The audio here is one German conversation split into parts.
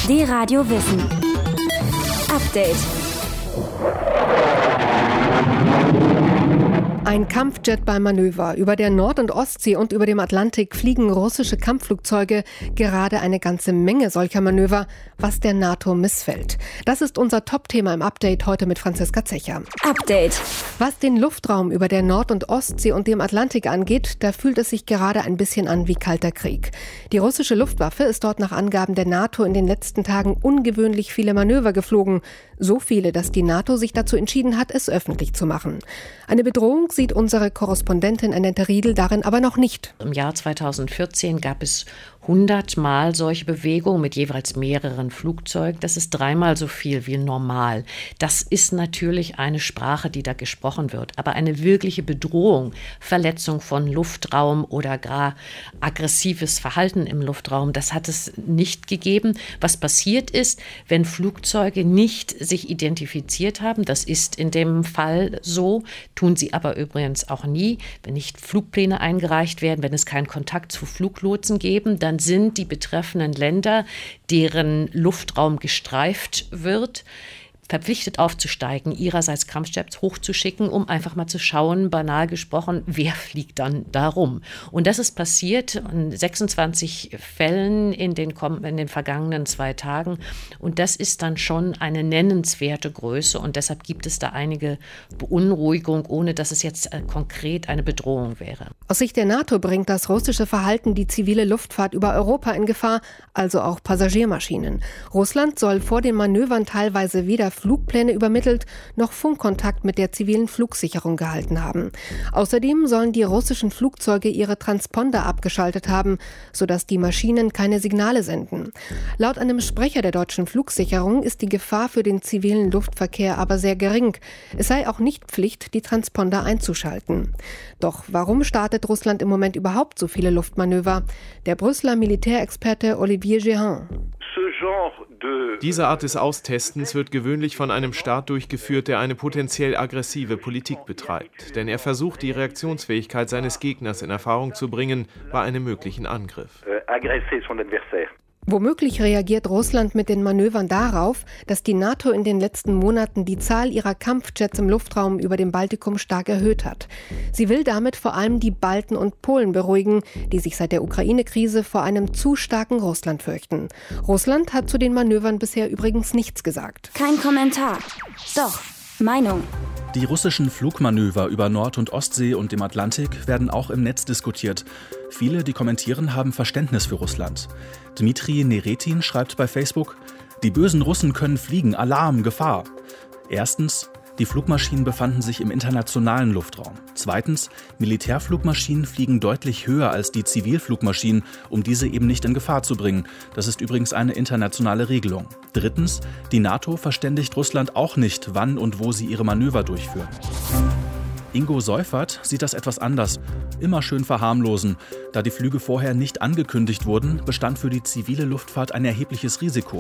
D-Radio Wissen. Update. Ein Kampfjet beim Manöver. Über der Nord- und Ostsee und über dem Atlantik fliegen russische Kampfflugzeuge. Gerade eine ganze Menge solcher Manöver, was der NATO missfällt. Das ist unser Top-Thema im Update heute mit Franziska Zecher. Update. Was den Luftraum über der Nord- und Ostsee und dem Atlantik angeht, da fühlt es sich gerade ein bisschen an wie Kalter Krieg. Die russische Luftwaffe ist dort nach Angaben der NATO in den letzten Tagen ungewöhnlich viele Manöver geflogen. So viele, dass die NATO sich dazu entschieden hat, es öffentlich zu machen. Eine Bedrohung sieht unsere Korrespondentin Annette Riedel darin aber noch nicht. Im Jahr 2014 gab es 100 Mal solche Bewegungen mit jeweils mehreren Flugzeugen. Das ist 3-mal so viel wie normal. Das ist natürlich eine Sprache, die da gesprochen wird. Aber eine wirkliche Bedrohung, Verletzung von Luftraum oder gar aggressives Verhalten im Luftraum, das hat es nicht gegeben. Was passiert ist, wenn Flugzeuge nicht sich identifiziert haben, das ist in dem Fall so, tun sie aber übrigens auch nie, wenn nicht Flugpläne eingereicht werden, wenn es keinen Kontakt zu Fluglotsen geben, dann sind die betreffenden Länder, deren Luftraum gestreift wird, verpflichtet aufzusteigen, ihrerseits Kampfjets hochzuschicken, um einfach mal zu schauen, banal gesprochen, wer fliegt dann da rum. Und das ist passiert in 26 Fällen in den vergangenen 2 Tagen. Und das ist dann schon eine nennenswerte Größe. Und deshalb gibt es da einige Beunruhigung, ohne dass es jetzt konkret eine Bedrohung wäre. Aus Sicht der NATO bringt das russische Verhalten die zivile Luftfahrt über Europa in Gefahr, also auch Passagiermaschinen. Russland soll vor den Manövern teilweise weder Flugpläne übermittelt, noch Funkkontakt mit der zivilen Flugsicherung gehalten haben. Außerdem sollen die russischen Flugzeuge ihre Transponder abgeschaltet haben, sodass die Maschinen keine Signale senden. Laut einem Sprecher der deutschen Flugsicherung ist die Gefahr für den zivilen Luftverkehr aber sehr gering. Es sei auch nicht Pflicht, die Transponder einzuschalten. Doch warum startet Russland im Moment überhaupt so viele Luftmanöver? Der Brüsseler Militärexperte Olivier Gérin. Diese Art des Austestens wird gewöhnlich von einem Staat durchgeführt, der eine potenziell aggressive Politik betreibt. Denn er versucht, die Reaktionsfähigkeit seines Gegners in Erfahrung zu bringen bei einem möglichen Angriff. Womöglich reagiert Russland mit den Manövern darauf, dass die NATO in den letzten Monaten die Zahl ihrer Kampfjets im Luftraum über dem Baltikum stark erhöht hat. Sie will damit vor allem die Balten und Polen beruhigen, die sich seit der Ukraine-Krise vor einem zu starken Russland fürchten. Russland hat zu den Manövern bisher übrigens nichts gesagt. Kein Kommentar. Doch, Meinung. Die russischen Flugmanöver über Nord- und Ostsee und dem Atlantik werden auch im Netz diskutiert. Viele, die kommentieren, haben Verständnis für Russland. Dmitri Neretin schreibt bei Facebook: Die bösen Russen können fliegen, Alarm, Gefahr. Erstens, die Flugmaschinen befanden sich im internationalen Luftraum. Zweitens, Militärflugmaschinen fliegen deutlich höher als die Zivilflugmaschinen, um diese eben nicht in Gefahr zu bringen. Das ist übrigens eine internationale Regelung. Drittens, die NATO verständigt Russland auch nicht, wann und wo sie ihre Manöver durchführen. Ingo Seufert sieht das etwas anders. Immer schön verharmlosen. Da die Flüge vorher nicht angekündigt wurden, bestand für die zivile Luftfahrt ein erhebliches Risiko.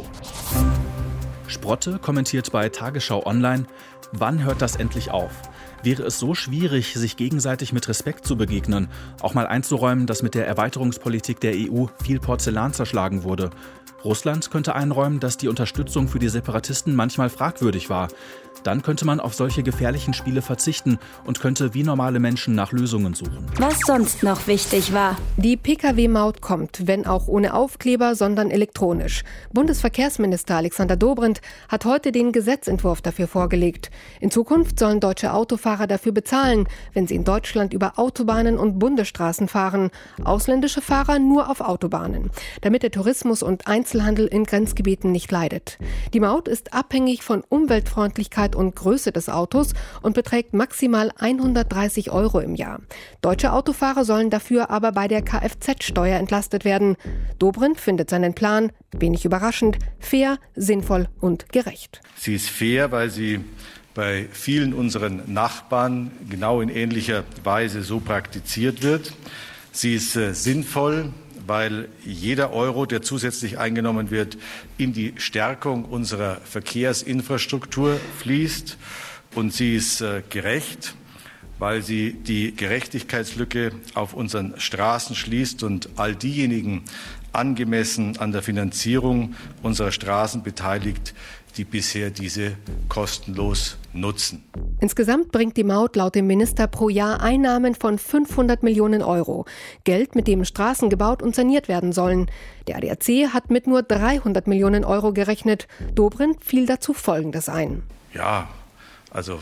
Sprotte kommentiert bei Tagesschau Online: Wann hört das endlich auf? Wäre es so schwierig, sich gegenseitig mit Respekt zu begegnen, auch mal einzuräumen, dass mit der Erweiterungspolitik der EU viel Porzellan zerschlagen wurde? Russland könnte einräumen, dass die Unterstützung für die Separatisten manchmal fragwürdig war. Dann könnte man auf solche gefährlichen Spiele verzichten und könnte wie normale Menschen nach Lösungen suchen. Was sonst noch wichtig war. Die Pkw-Maut kommt, wenn auch ohne Aufkleber, sondern elektronisch. Bundesverkehrsminister Alexander Dobrindt hat heute den Gesetzentwurf dafür vorgelegt. In Zukunft sollen deutsche Autofahrer dafür bezahlen, wenn sie in Deutschland über Autobahnen und Bundesstraßen fahren. Ausländische Fahrer nur auf Autobahnen, damit der Tourismus und Einzelhandel in Grenzgebieten nicht leidet. Die Maut ist abhängig von Umweltfreundlichkeit und Größe des Autos und beträgt maximal 130 € im Jahr. Deutsche Autofahrer sollen dafür aber bei der Kfz-Steuer entlastet werden. Dobrindt findet seinen Plan, wenig überraschend, fair, sinnvoll und gerecht. Sie ist fair, weil sie bei vielen unseren Nachbarn genau in ähnlicher Weise so praktiziert wird. Sie ist sinnvoll, weil jeder Euro, der zusätzlich eingenommen wird, in die Stärkung unserer Verkehrsinfrastruktur fließt. Und sie ist gerecht, weil sie die Gerechtigkeitslücke auf unseren Straßen schließt und all diejenigen angemessen an der Finanzierung unserer Straßen beteiligt, die bisher diese kostenlos nutzen. Insgesamt bringt die Maut laut dem Minister pro Jahr Einnahmen von 500 Millionen Euro. Geld, mit dem Straßen gebaut und saniert werden sollen. Der ADAC hat mit nur 300 Millionen Euro gerechnet. Dobrindt fiel dazu Folgendes ein. Ja, also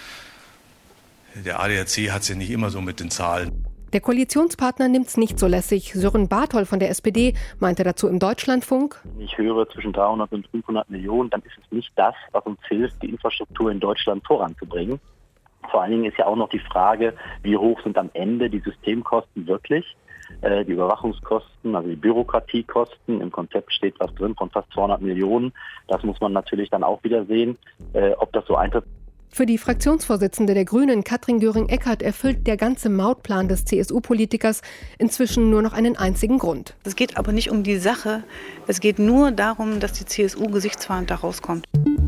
der ADAC hat es ja nicht immer so mit den Zahlen. Der Koalitionspartner nimmt's nicht so lässig. Sören Barthold von der SPD meinte dazu im Deutschlandfunk: Ich höre zwischen 300 und 500 Millionen, dann ist es nicht das, was uns hilft, die Infrastruktur in Deutschland voranzubringen. Vor allen Dingen ist ja auch noch die Frage, wie hoch sind am Ende die Systemkosten wirklich, die Überwachungskosten, also die Bürokratiekosten. Im Konzept steht was drin von fast 200 Millionen. Das muss man natürlich dann auch wieder sehen, ob das so eintritt. Für die Fraktionsvorsitzende der Grünen, Katrin Göring-Eckardt, erfüllt der ganze Mautplan des CSU-Politikers inzwischen nur noch einen einzigen Grund. Es geht aber nicht um die Sache. Es geht nur darum, dass die CSU gesichtswahrend da rauskommt.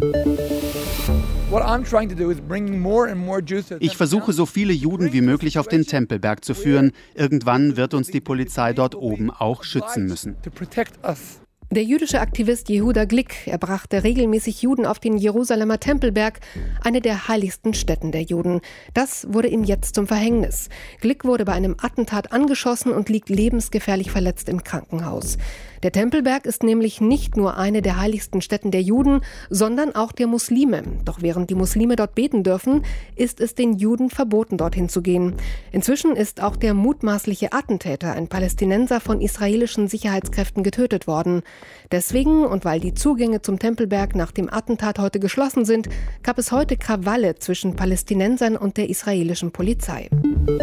Ich versuche, so viele Juden wie möglich auf den Tempelberg zu führen. Irgendwann wird uns die Polizei dort oben auch schützen müssen. Der jüdische Aktivist Yehuda Glick, er brachte regelmäßig Juden auf den Jerusalemer Tempelberg, eine der heiligsten Stätten der Juden. Das wurde ihm jetzt zum Verhängnis. Glick wurde bei einem Attentat angeschossen und liegt lebensgefährlich verletzt im Krankenhaus. Der Tempelberg ist nämlich nicht nur eine der heiligsten Stätten der Juden, sondern auch der Muslime. Doch während die Muslime dort beten dürfen, ist es den Juden verboten, dorthin zu gehen. Inzwischen ist auch der mutmaßliche Attentäter, ein Palästinenser, von israelischen Sicherheitskräften getötet worden. Deswegen, und weil die Zugänge zum Tempelberg nach dem Attentat heute geschlossen sind, gab es heute Krawalle zwischen Palästinensern und der israelischen Polizei.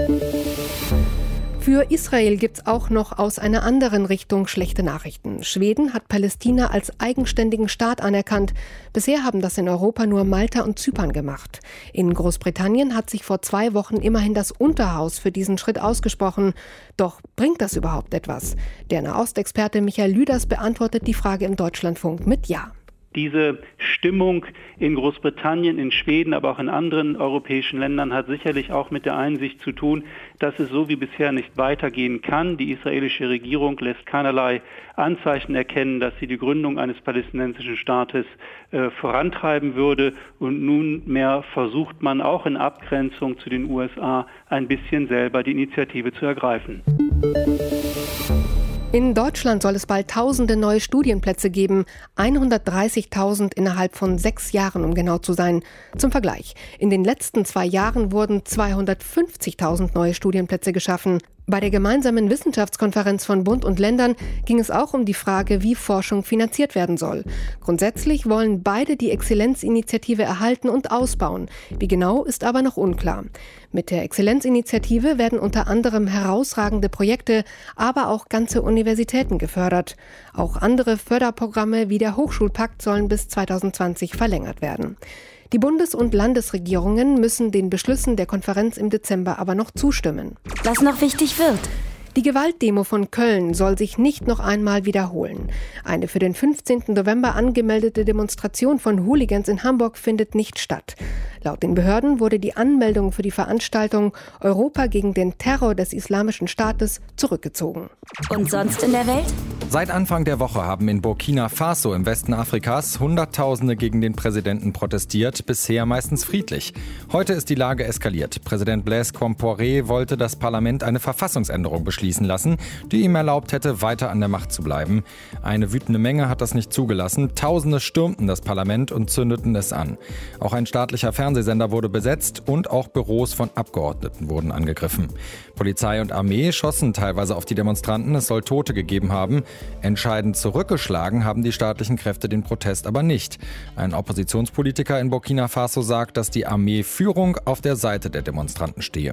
Für Israel gibt's auch noch aus einer anderen Richtung schlechte Nachrichten. Schweden hat Palästina als eigenständigen Staat anerkannt. Bisher haben das in Europa nur Malta und Zypern gemacht. In Großbritannien hat sich vor 2 Wochen immerhin das Unterhaus für diesen Schritt ausgesprochen. Doch bringt das überhaupt etwas? Der Nahostexperte Michael Lüders beantwortet die Frage im Deutschlandfunk mit Ja. Diese Stimmung in Großbritannien, in Schweden, aber auch in anderen europäischen Ländern hat sicherlich auch mit der Einsicht zu tun, dass es so wie bisher nicht weitergehen kann. Die israelische Regierung lässt keinerlei Anzeichen erkennen, dass sie die Gründung eines palästinensischen Staates vorantreiben würde. Und nunmehr versucht man auch in Abgrenzung zu den USA ein bisschen selber die Initiative zu ergreifen. In Deutschland soll es bald tausende neue Studienplätze geben. 130.000 innerhalb von 6 Jahren, um genau zu sein. Zum Vergleich: In den letzten 2 Jahren wurden 250.000 neue Studienplätze geschaffen. Bei der gemeinsamen Wissenschaftskonferenz von Bund und Ländern ging es auch um die Frage, wie Forschung finanziert werden soll. Grundsätzlich wollen beide die Exzellenzinitiative erhalten und ausbauen. Wie genau, ist aber noch unklar. Mit der Exzellenzinitiative werden unter anderem herausragende Projekte, aber auch ganze Universitäten gefördert. Auch andere Förderprogramme wie der Hochschulpakt sollen bis 2020 verlängert werden. Die Bundes- und Landesregierungen müssen den Beschlüssen der Konferenz im Dezember aber noch zustimmen. Was noch wichtig wird: Die Gewaltdemo von Köln soll sich nicht noch einmal wiederholen. Eine für den 15. November angemeldete Demonstration von Hooligans in Hamburg findet nicht statt. Laut den Behörden wurde die Anmeldung für die Veranstaltung Europa gegen den Terror des Islamischen Staates zurückgezogen. Und sonst in der Welt? Seit Anfang der Woche haben in Burkina Faso im Westen Afrikas Hunderttausende gegen den Präsidenten protestiert, bisher meistens friedlich. Heute ist die Lage eskaliert. Präsident Blaise Compaoré wollte das Parlament eine Verfassungsänderung beschließen lassen, die ihm erlaubt hätte, weiter an der Macht zu bleiben. Eine wütende Menge hat das nicht zugelassen. Tausende stürmten das Parlament und zündeten es an. Auch ein staatlicher Fernsehsender wurde besetzt und auch Büros von Abgeordneten wurden angegriffen. Polizei und Armee schossen teilweise auf die Demonstranten. Es soll Tote gegeben haben. Entscheidend zurückgeschlagen haben die staatlichen Kräfte den Protest aber nicht. Ein Oppositionspolitiker in Burkina Faso sagt, dass die Armeeführung auf der Seite der Demonstranten stehe.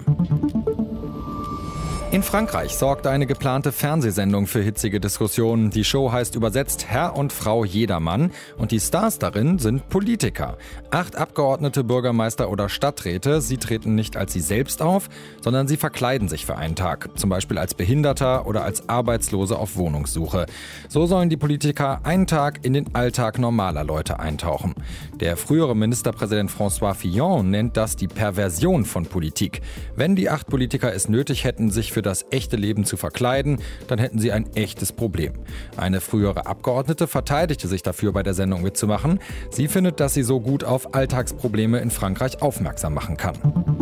In Frankreich sorgt eine geplante Fernsehsendung für hitzige Diskussionen. Die Show heißt übersetzt Herr und Frau Jedermann und die Stars darin sind Politiker. 8 Abgeordnete, Bürgermeister oder Stadträte, sie treten nicht als sie selbst auf, sondern sie verkleiden sich für einen Tag, zum Beispiel als Behinderter oder als Arbeitslose auf Wohnungssuche. So sollen die Politiker einen Tag in den Alltag normaler Leute eintauchen. Der frühere Ministerpräsident François Fillon nennt das die Perversion von Politik. Wenn die 8 Politiker es nötig hätten, sich für das echte Leben zu verkleiden, dann hätten sie ein echtes Problem. Eine frühere Abgeordnete verteidigte sich dafür, bei der Sendung mitzumachen. Sie findet, dass sie so gut auf Alltagsprobleme in Frankreich aufmerksam machen kann.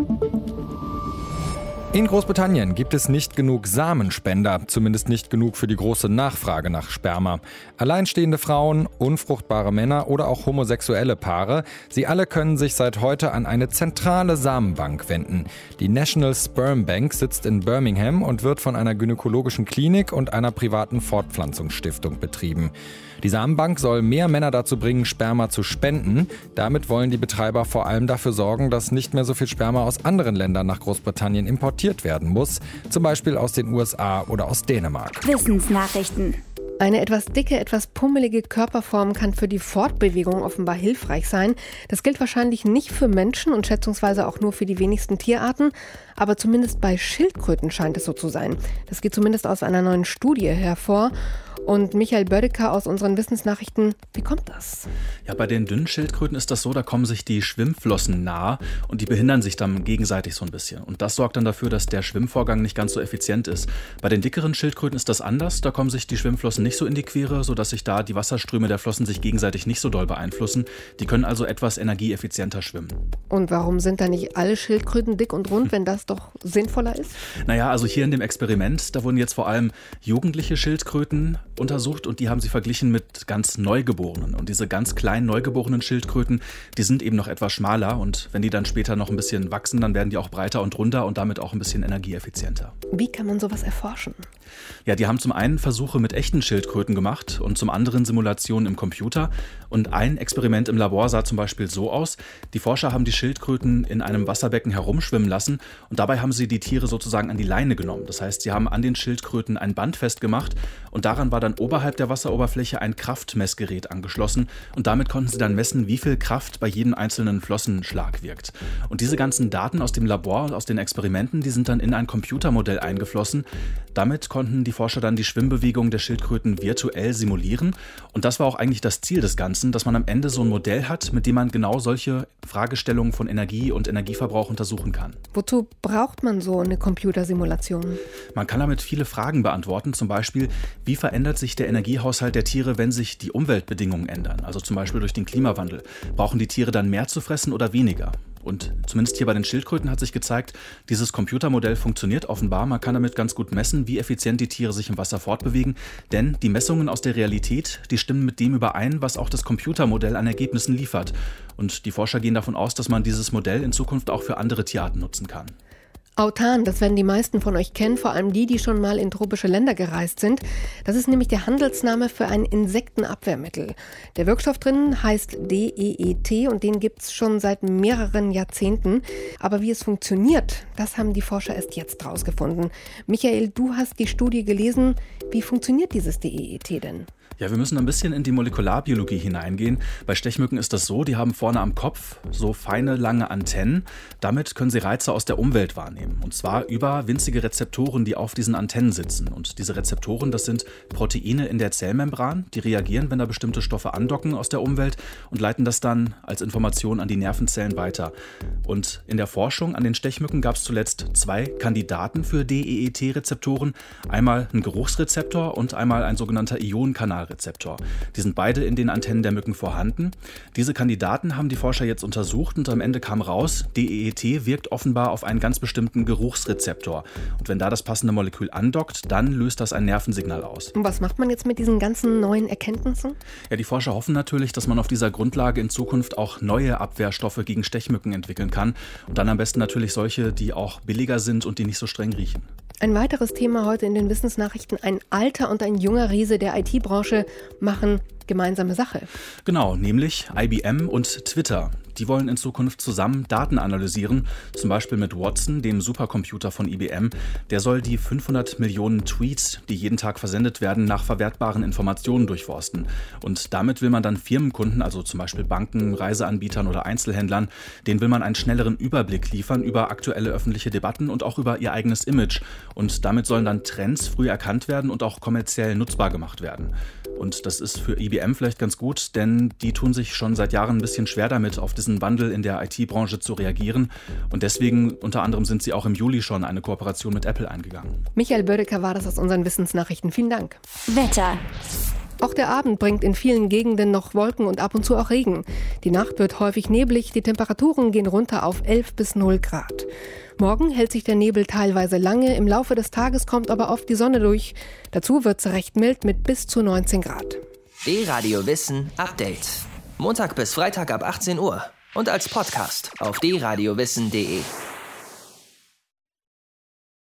In Großbritannien gibt es nicht genug Samenspender, zumindest nicht genug für die große Nachfrage nach Sperma. Alleinstehende Frauen, unfruchtbare Männer oder auch homosexuelle Paare, sie alle können sich seit heute an eine zentrale Samenbank wenden. Die National Sperm Bank sitzt in Birmingham und wird von einer gynäkologischen Klinik und einer privaten Fortpflanzungsstiftung betrieben. Die Samenbank soll mehr Männer dazu bringen, Sperma zu spenden. Damit wollen die Betreiber vor allem dafür sorgen, dass nicht mehr so viel Sperma aus anderen Ländern nach Großbritannien importiert werden muss, zum Beispiel aus den USA oder aus Dänemark. Wissensnachrichten. Eine etwas dicke, etwas pummelige Körperform kann für die Fortbewegung offenbar hilfreich sein. Das gilt wahrscheinlich nicht für Menschen und schätzungsweise auch nur für die wenigsten Tierarten. Aber zumindest bei Schildkröten scheint es so zu sein. Das geht zumindest aus einer neuen Studie hervor. Und Michael Bödecker aus unseren Wissensnachrichten, wie kommt das? Ja, bei den dünnen Schildkröten ist das so, da kommen sich die Schwimmflossen nahe und die behindern sich dann gegenseitig so ein bisschen. Und das sorgt dann dafür, dass der Schwimmvorgang nicht ganz so effizient ist. Bei den dickeren Schildkröten ist das anders, da kommen sich die Schwimmflossen nicht so in die Quere, sodass sich da die Wasserströme der Flossen sich gegenseitig nicht so doll beeinflussen. Die können also etwas energieeffizienter schwimmen. Und warum sind da nicht alle Schildkröten dick und rund, wenn das doch sinnvoller ist? Naja, also hier in dem Experiment, da wurden jetzt vor allem jugendliche Schildkröten untersucht und die haben sie verglichen mit ganz Neugeborenen. Und diese ganz kleinen neugeborenen Schildkröten, die sind eben noch etwas schmaler und wenn die dann später noch ein bisschen wachsen, dann werden die auch breiter und runder und damit auch ein bisschen energieeffizienter. Wie kann man sowas erforschen? Ja, die haben zum einen Versuche mit echten Schildkröten gemacht und zum anderen Simulationen im Computer. Und ein Experiment im Labor sah zum Beispiel so aus: Die Forscher haben die Schildkröten in einem Wasserbecken herumschwimmen lassen und dabei haben sie die Tiere sozusagen an die Leine genommen. Das heißt, sie haben an den Schildkröten ein Band festgemacht und daran war dann oberhalb der Wasseroberfläche ein Kraftmessgerät angeschlossen und damit konnten sie dann messen, wie viel Kraft bei jedem einzelnen Flossenschlag wirkt. Und diese ganzen Daten aus dem Labor, aus den Experimenten, die sind dann in ein Computermodell eingeflossen. Damit konnten die Forscher dann die Schwimmbewegung der Schildkröten virtuell simulieren. Und das war auch eigentlich das Ziel des Ganzen, dass man am Ende so ein Modell hat, mit dem man genau solche Fragestellungen von Energie und Energieverbrauch untersuchen kann. Wozu braucht man so eine Computersimulation? Man kann damit viele Fragen beantworten, zum Beispiel, wie verändert sich der Energiehaushalt der Tiere, wenn sich die Umweltbedingungen ändern, also zum Beispiel durch den Klimawandel. Brauchen die Tiere dann mehr zu fressen oder weniger? Und zumindest hier bei den Schildkröten hat sich gezeigt, dieses Computermodell funktioniert offenbar. Man kann damit ganz gut messen, wie effizient die Tiere sich im Wasser fortbewegen. Denn die Messungen aus der Realität, die stimmen mit dem überein, was auch das Computermodell an Ergebnissen liefert. Und die Forscher gehen davon aus, dass man dieses Modell in Zukunft auch für andere Tierarten nutzen kann. Autan, das werden die meisten von euch kennen, vor allem die schon mal in tropische Länder gereist sind. Das ist nämlich der Handelsname für ein Insektenabwehrmittel. Der Wirkstoff drin heißt DEET und den gibt es schon seit mehreren Jahrzehnten. Aber wie es funktioniert, das haben die Forscher erst jetzt rausgefunden. Michael, du hast die Studie gelesen. Wie funktioniert dieses DEET denn? Ja, wir müssen ein bisschen in die Molekularbiologie hineingehen. Bei Stechmücken ist das so, die haben vorne am Kopf so feine, lange Antennen. Damit können sie Reize aus der Umwelt wahrnehmen. Und zwar über winzige Rezeptoren, die auf diesen Antennen sitzen. Und diese Rezeptoren, das sind Proteine in der Zellmembran. Die reagieren, wenn da bestimmte Stoffe andocken aus der Umwelt und leiten das dann als Information an die Nervenzellen weiter. Und in der Forschung an den Stechmücken gab es zuletzt 2 Kandidaten für DEET-Rezeptoren. Einmal ein Geruchsrezeptor und einmal ein sogenannter Ionenkanalrezeptor. Die sind beide in den Antennen der Mücken vorhanden. Diese Kandidaten haben die Forscher jetzt untersucht und am Ende kam raus, DEET wirkt offenbar auf einen ganz bestimmten Geruchsrezeptor. Und wenn da das passende Molekül andockt, dann löst das ein Nervensignal aus. Und was macht man jetzt mit diesen ganzen neuen Erkenntnissen? Ja, die Forscher hoffen natürlich, dass man auf dieser Grundlage in Zukunft auch neue Abwehrstoffe gegen Stechmücken entwickeln kann. Und dann am besten natürlich solche, die auch billiger sind und die nicht so streng riechen. Ein weiteres Thema heute in den Wissensnachrichten: Ein alter und ein junger Riese der IT-Branche machen gemeinsame Sache. Genau, nämlich IBM und Twitter. Die wollen in Zukunft zusammen Daten analysieren, zum Beispiel mit Watson, dem Supercomputer von IBM. Der soll die 500 Millionen Tweets, die jeden Tag versendet werden, nach verwertbaren Informationen durchforsten. Und damit will man dann Firmenkunden, also zum Beispiel Banken, Reiseanbietern oder Einzelhändlern, denen will man einen schnelleren Überblick liefern über aktuelle öffentliche Debatten und auch über ihr eigenes Image. Und damit sollen dann Trends früh erkannt werden und auch kommerziell nutzbar gemacht werden. Und das ist für IBM vielleicht ganz gut, denn die tun sich schon seit Jahren ein bisschen schwer damit, auf diesen Wandel in der IT-Branche zu reagieren. Und deswegen unter anderem sind sie auch im Juli schon eine Kooperation mit Apple eingegangen. Michael Bödecker war das aus unseren Wissensnachrichten. Vielen Dank. Wetter. Auch der Abend bringt in vielen Gegenden noch Wolken und ab und zu auch Regen. Die Nacht wird häufig neblig, die Temperaturen gehen runter auf 11 bis 0 Grad. Morgen hält sich der Nebel teilweise lange, im Laufe des Tages kommt aber oft die Sonne durch. Dazu wird es recht mild mit bis zu 19 Grad. D-Radio Wissen Update. Montag bis Freitag ab 18 Uhr und als Podcast auf dradio-wissen.de.